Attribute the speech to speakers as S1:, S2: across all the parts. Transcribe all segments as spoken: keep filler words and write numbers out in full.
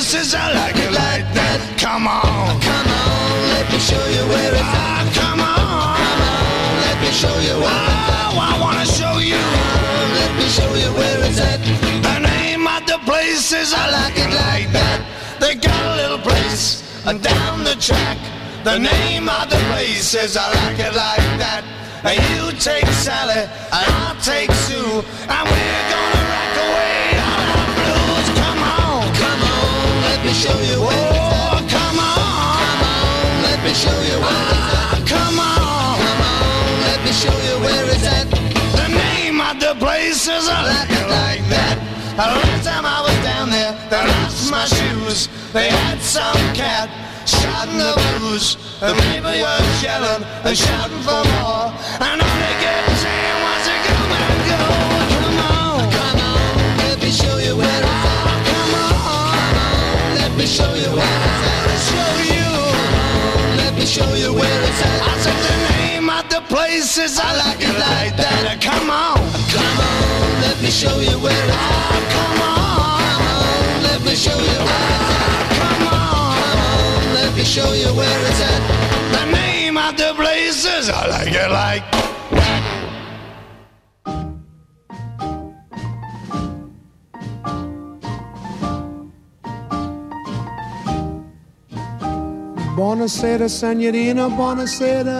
S1: places, I like it like that. Come on,
S2: come on, let me show you where it's at.
S1: Ah, come on,
S2: come on, let me show you where it's at.
S1: Oh, I wanna show you.
S2: Oh, let me show you where it's at.
S1: The name of the place is, I like it like that. They got a little place uh, down the track. The name of the place is, I like it like that. And you take Sally, and I'll take Sue, and we're gonna rock away on our blues. Come on,
S2: come on, let me show you where it's at.
S1: Oh, come on,
S2: come on, let me show you where it's at.
S1: Ah, come on,
S2: come on, let me show you where it's at.
S1: The name of the place is, I like it like that. The last time I was down there, they lost my shoes. They had some cat shouting the blues. The people was yelling and shouting for more. And all they kept saying was, come and go. Come on,
S2: come on, let me show you where it's at.
S1: Come on,
S2: come on, let me show you where it's at.
S1: Let me show you.
S2: Come on, let me show you where it's at.
S1: I said the name of the place is, I like it like that. Come on,
S2: come on, let me show you where it's at.
S1: Come on,
S2: come on, let me show you where it's at.
S1: Come on,
S2: come on, let me show you where it's at.
S1: The name of the place is, I like it like that.
S3: Buonasera, Signorina, buonasera.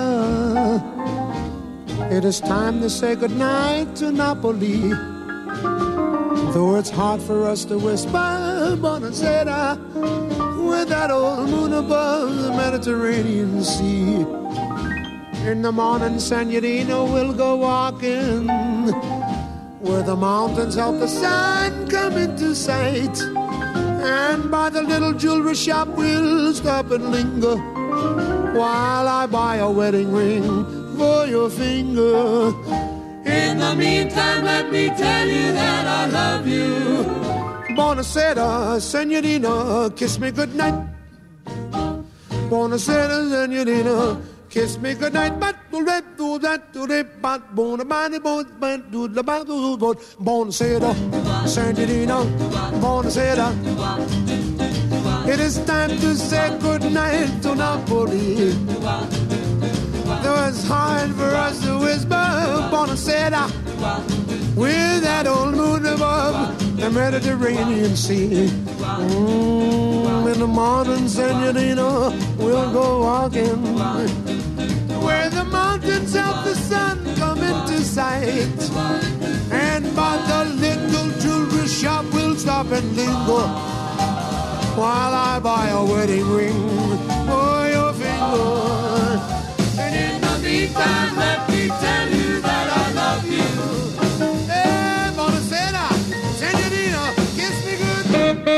S3: It is time to say goodnight to Napoli. Though it's hard for us to whisper buonasera with that old moon above the Mediterranean Sea. In the morning, Signorina, we'll go walking where the mountains help the sun come into sight. And by the little jewelry shop we'll stop and linger while I buy a wedding ring for your finger.
S2: In the meantime, let me tell you that I love you.
S3: Buonasera, Signorina, kiss me goodnight. Buonasera, Signorina, kiss me goodnight. But do that, do that, do that, but buonasera, buonasera, Signorina, buonasera. It is time to say goodnight to Napoli. Though it's hard for us to whisper buonasera with that old moon above the Mediterranean Sea. Mm, in the morning, Signorina, we'll go walking where the mountains help the sun come into sight. And by the little jewelry shop we'll stop and linger while I buy a wedding ring for your finger.
S2: And in the meantime, let me tell you that I love you.
S3: Hey, buonasera, Signorina, kiss me good.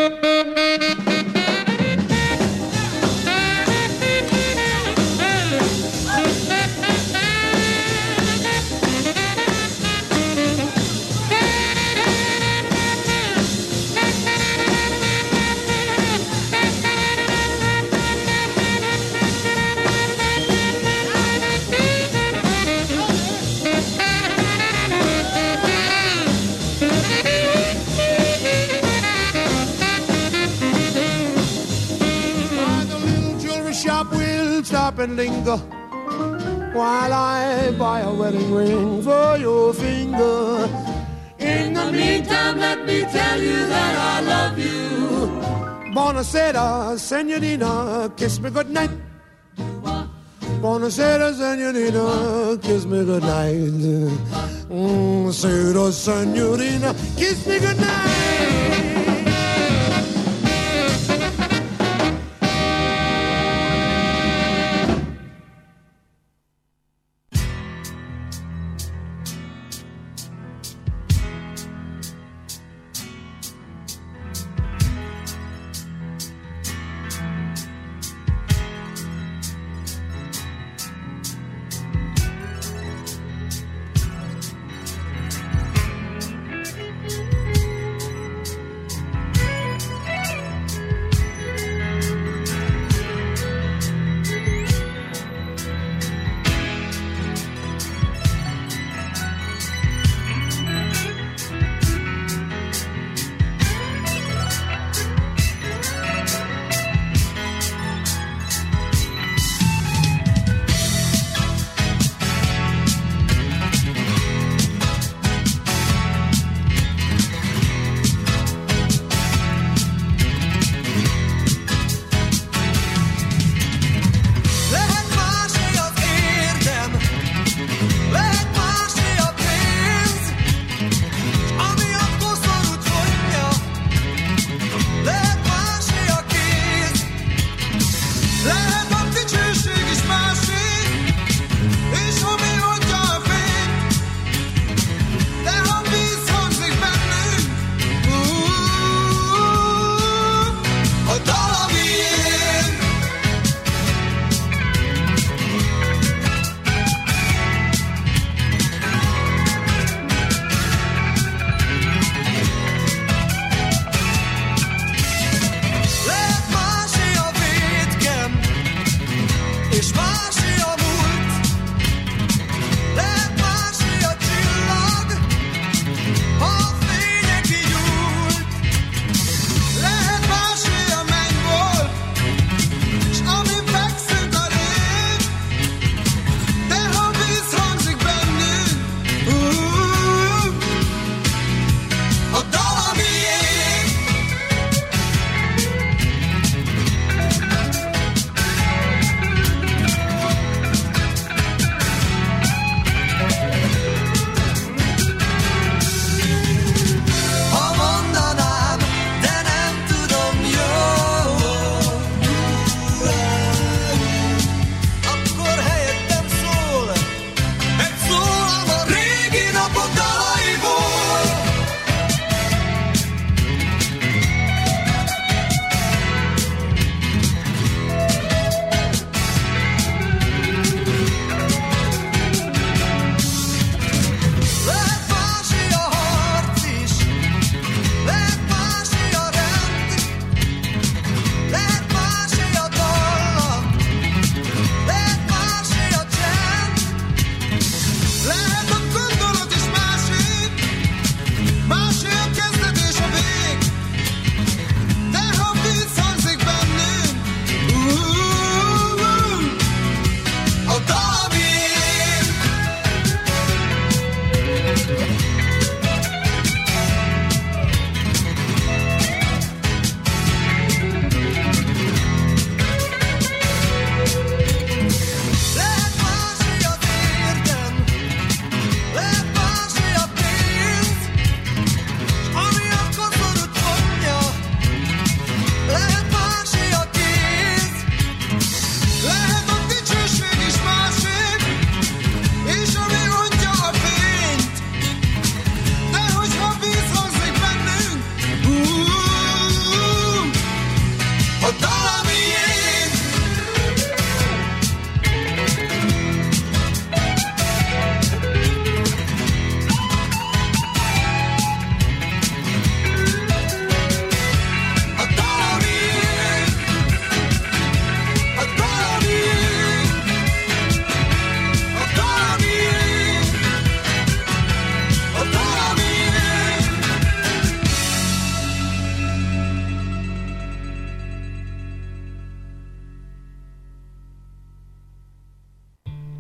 S3: Stop and linger while I buy a wedding ring for your finger.
S2: In the meantime, let me tell you that I love you.
S3: Buonasera, Signorina, kiss me goodnight. Buonasera, Signorina, kiss me goodnight. Mm, Sera, Signorina, kiss me goodnight.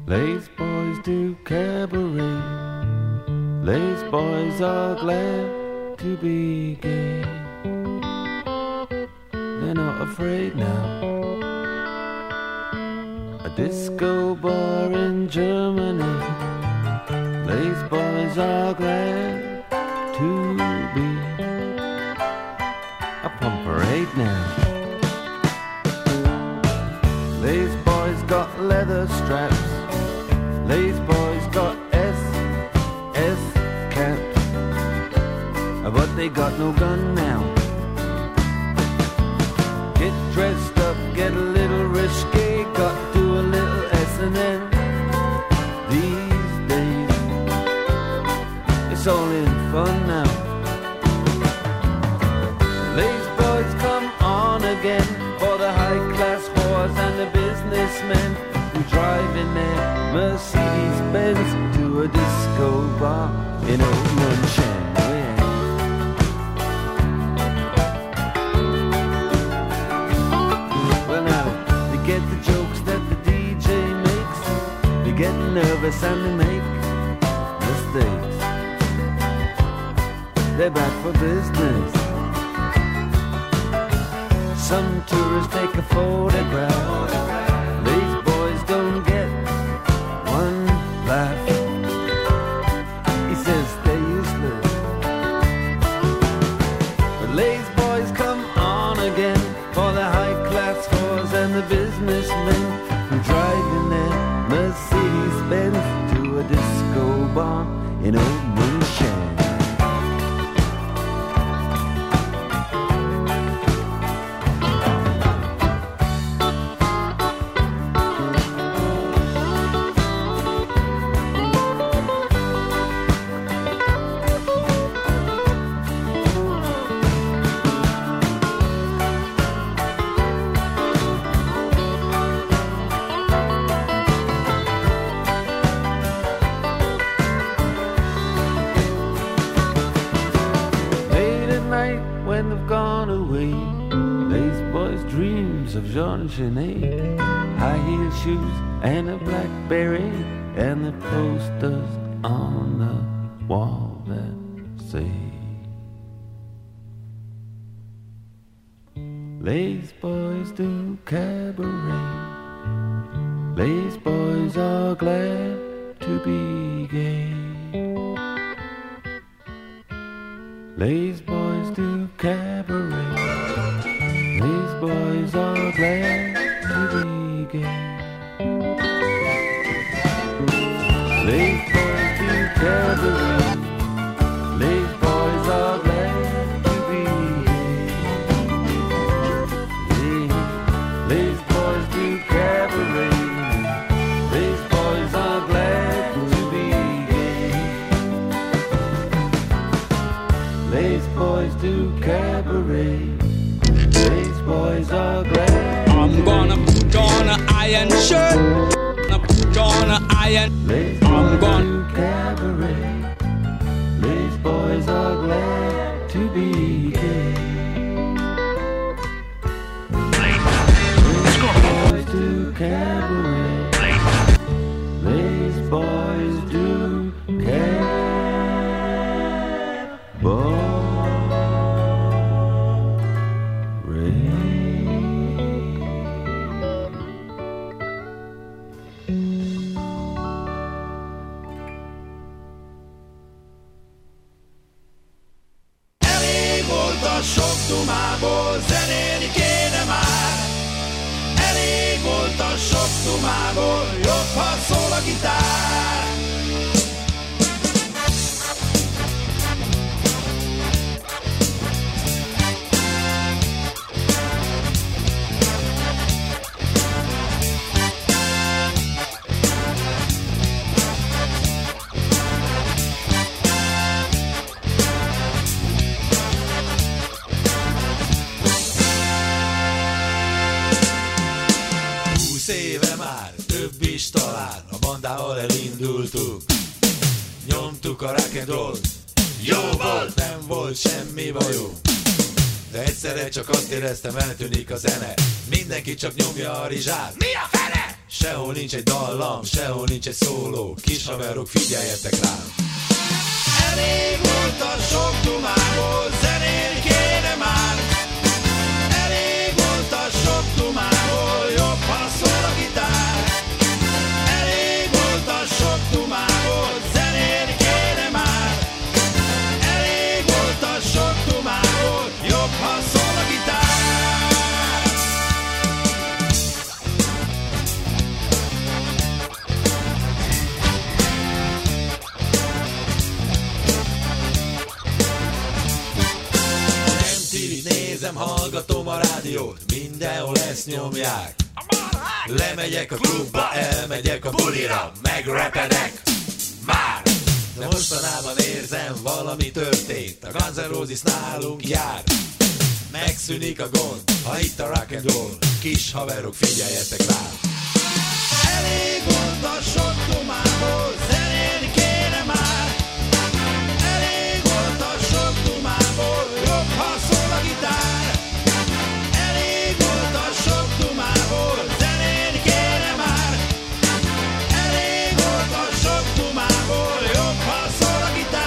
S4: Lace boys do cabaret. Lace boys are glad to be gay. They're not afraid now. A disco bar in Germany. Lace boys are glad to be a pump parade now. Lace boys got leather straps. Lace boys got S S caps. But they got no gun now. Get dressed up, get a little risque. Got to do a little S and M these days. It's all in fun now. Lace boys come on again for the high-class whores and the businessmen who drive in their Mercedes-Benz to a disco bar in Old Munchen. Oh, yeah. Well, now, they get the jokes that the D J makes. They get nervous and they make mistakes. They're back for business. Some tourists take a photograph. These boys don't get one laugh. He says they're useless. But lace boys come on again for the high-class whores and the businessmen who drive in their Mercedes-Benz to a disco bar in Old Munchen. Jean Genet, high heel shoes and a blackberry, and the posters on the wall that say Lace boys do cabaret. Lace boys are glad to be gay. Lace boys do cabaret. These boys are glad to be gay. These boys do cabaret. These boys are glad to be gay. These boys do cabaret. These boys are glad to be gay. These boys do cabaret. Boys are glad.
S5: I'm gonna put on an iron shirt. Gonna put on an iron.
S4: Lace
S5: I'm gonna
S4: do cabaret. Lace boys are glad to be gay. Lace boys do cabaret. Lace boys do cabaret.
S1: Dumából zenélni kéne már. Elég volt a sok dumából, jobb ha szól a gitár. Éve már, több is talán, a bandával elindultunk. Nyomtuk a rock and roll, jó volt, nem volt semmi bajunk. De egyszerre csak azt éreztem, eltűnik a zene. Mindenki csak nyomja a rizsát. Mi a fene?
S6: Sehol nincs egy dallam, sehol nincs egy szóló. Kis haverok, figyeljetek rám. Elég volt a sok dumából, zenélni kéne már. Elég volt a sok dumából, jobb ha szól a gitár. Elég volt a sok dumából, zenélni kéne már. Elég volt a sok dumából, jobb ha szól a gitár. Nézem, hallgatom a rádiót, mindenhol ezt nyomják. Lemegyek a klubba, elmegyek a bulira, megrepedek már. De mostanában érzem, valami történt, a Guns N' Roses nálunk jár. Megszűnik a gond, ha itt a rock and roll, kis haverok, figyeljetek rá. Elég volt a sok dumából, zenélni kéne már. Elég volt a sok dumából, jobb ha szól a gitár. Elég volt a sok dumából, zenélni kéne már. Elég volt a sok dumából, jobb ha szól a gitár.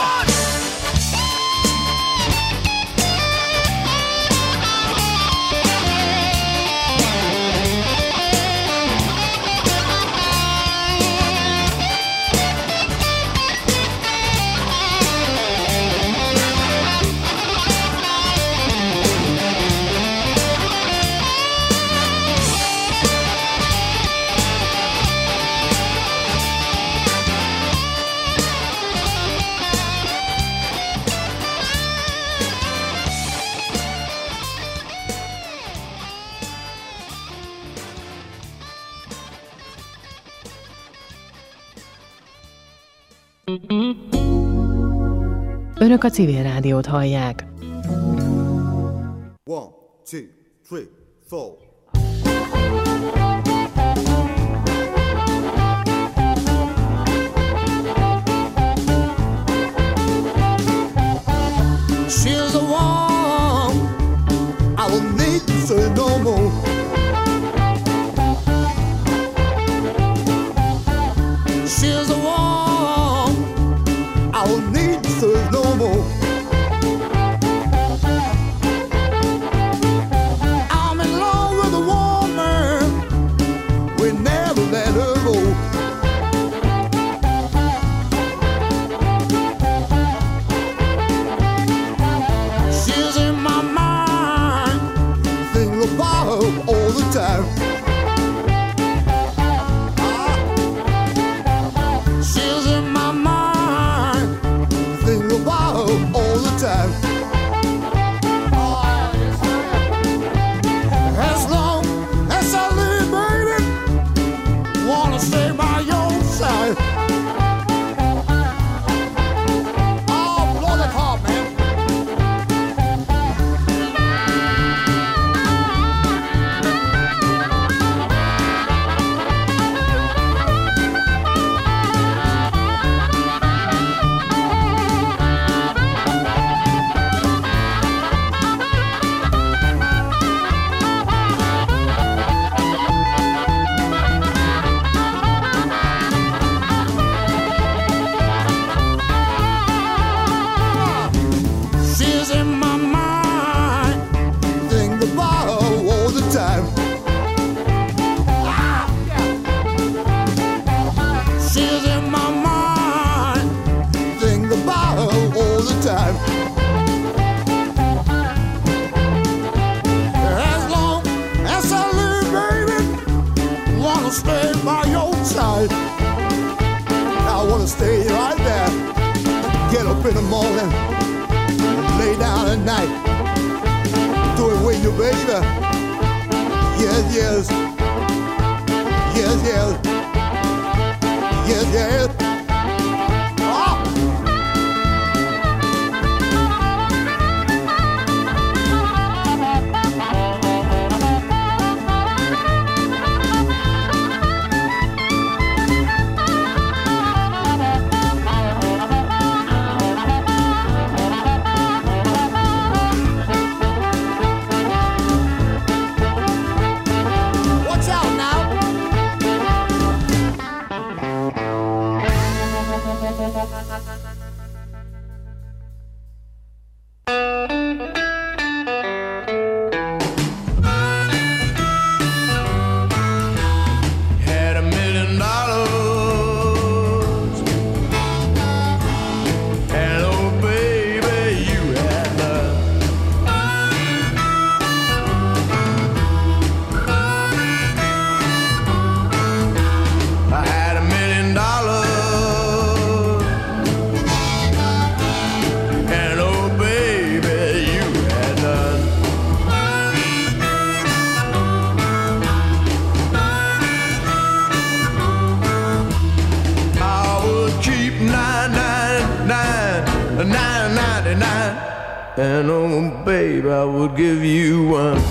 S7: Önök a Civil Rádiót hallják.
S3: One, two, three, four. She's the one I will need to say no more. She's the one I will need to say no more. I'm in love with a woman, we never let her go. She's in my mind, think about her all the time. She's in my mind, think about her all the time. As long as I live, baby, wanna stay by your side. Oh, blow that heart, man. She's in my mind, think about her all the time. Ah, yeah. She's in my mind, think about her all the time. As long as I live, baby, wanna stay by your side. I wanna stay right there, get up in the morning, lay down at night, do it with you, baby. Yes, yes, yes, yes, yes, yes. Oh. Watch out now. ninety-nine. And oh, babe, I would give you one.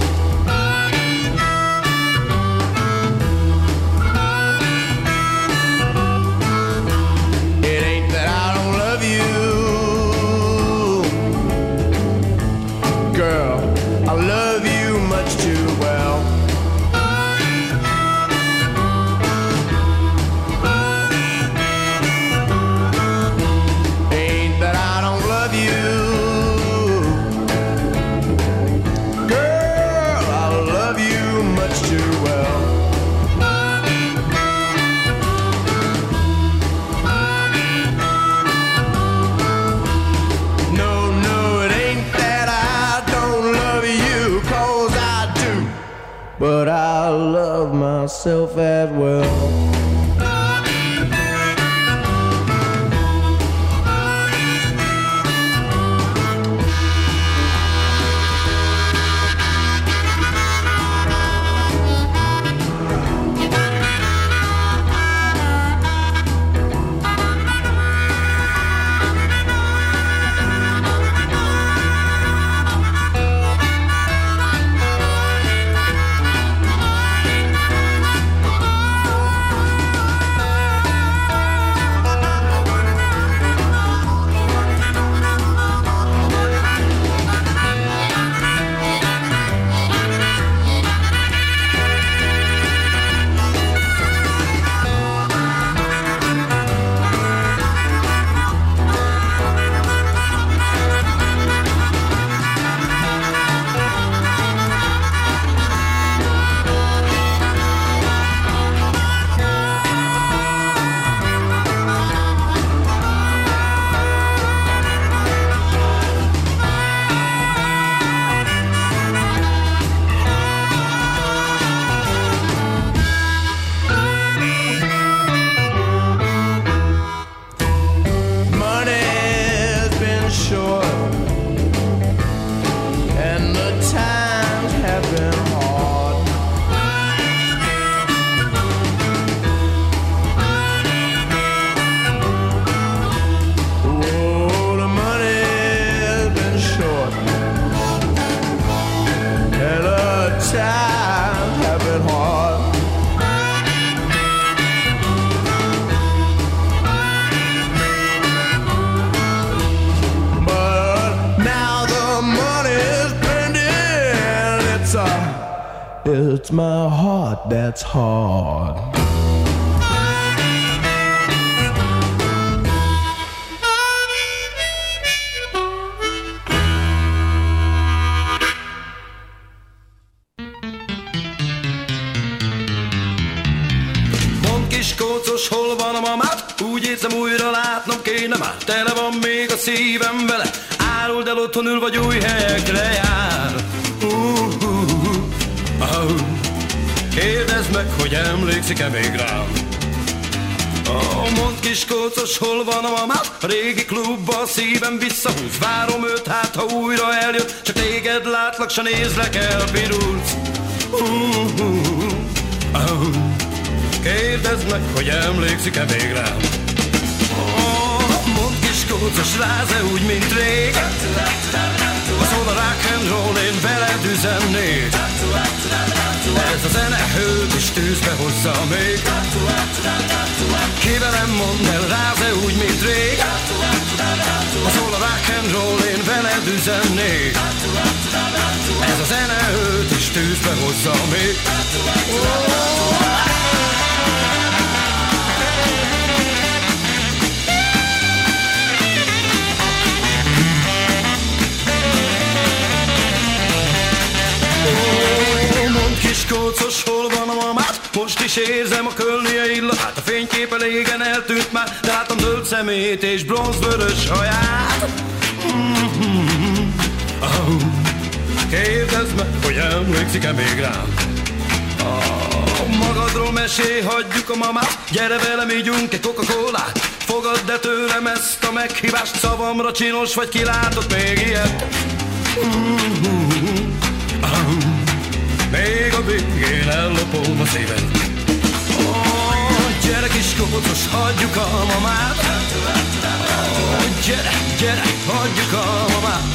S3: It ain't that I don't love you, girl, I love you much too well. Ain't that I don't love you, girl, I love you much too well. No, no, it ain't that I don't love you, 'cause I do, but I love myself as well. It's my heart that's hard.
S8: Mond kis kócos, hol van a mamád? Úgy érzem, újra látnom kéne már. Tele van még a szívem vele. Áruld el, otthon ül vagy új helyekre jár. Uh, uh, uh. Oh. Kérdezd meg, hogy emlékszik-e még rám. Oh, mondd kis kócos, hol van a mamád? A régi klubba a szívem visszahúz. Várom őt, hát ha újra eljön. Csak téged látlak, s nézlek, elpirulsz. uh, uh, uh. Oh. Kérdezd meg, hogy emlékszik-e még rám. Oh, mondd kis kócos, ráz-e úgy, mint rég? Szól a rock and roll, én veled üzennék. Ez a zene hőt és tűzbe hozza még. Ki velem mondd el, ráz-e úgy, mint rég? Szól a rock and roll, én veled üzennék. Ez a zene hőt és tűzbe hozza még. Oh. Kis kócos, hol van a mamád? Most is érzem a kölnie illatát. A fénykép elégen eltűnt már, de látom zöld szemét és bronzvörös haját. Mm-hmm. Oh. Kérdezd meg, hogy emlékszik-e még rám. Oh. Magadról mesélj, hagyjuk a mamát. Gyere velem, ígyunk egy Coca-Colát. Fogadd el tőlem ezt a meghívást. Szavamra csinos vagy, ki látott még ilyet? Mm-hmm. Oh. Még a végén ellopom a szíved. Oh, gyere kis kócos, hagyjuk a mamát. Gyere, gyere, hagyjuk a mamát.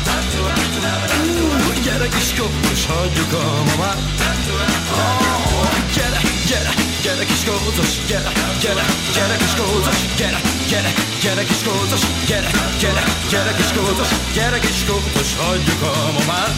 S8: Gyere kis kócos, hagyjuk a mamát. Gyere, gyere, gyere kis kócos, gyere, gyere, gyere kis kócos, gyere, gyere, gyere kis kócos, gyere, gyere, gyere kis kócos, gyere kis kócos, hagyjuk a mamát.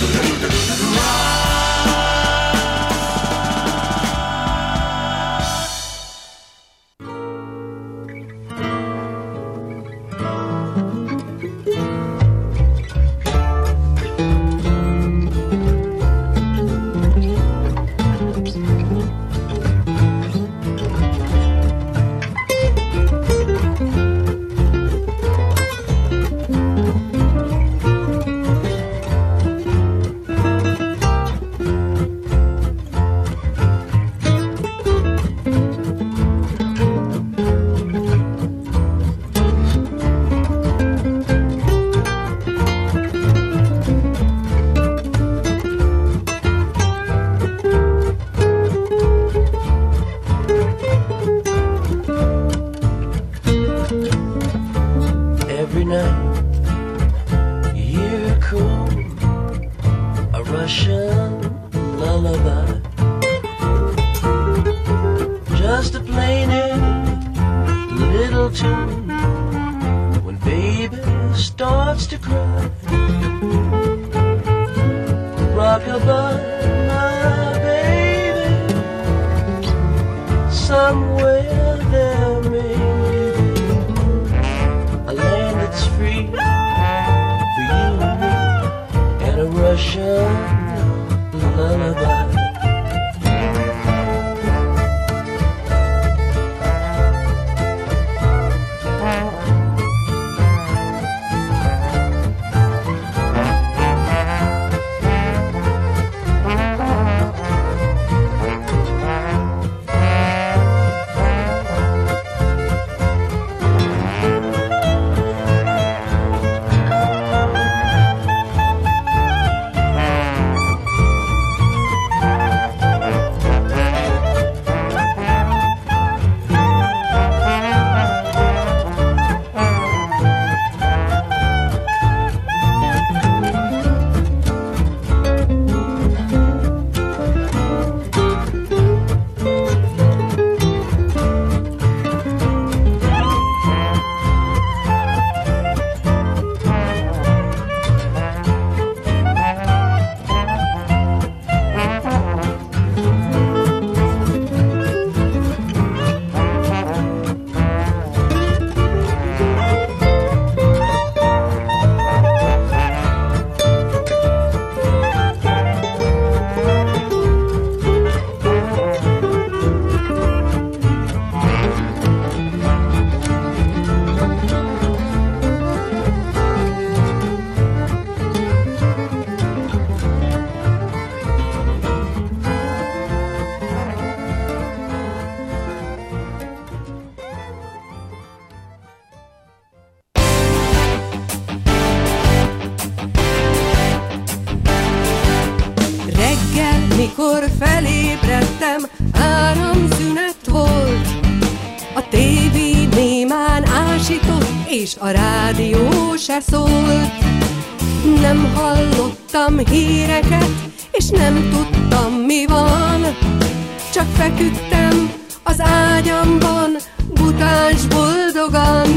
S9: Mikor felébredtem, áramszünet volt. A tévé némán ásított, és a rádió se szólt. Nem hallottam híreket, és nem tudtam, mi van. Csak feküdtem az ágyamban, butáns boldogan.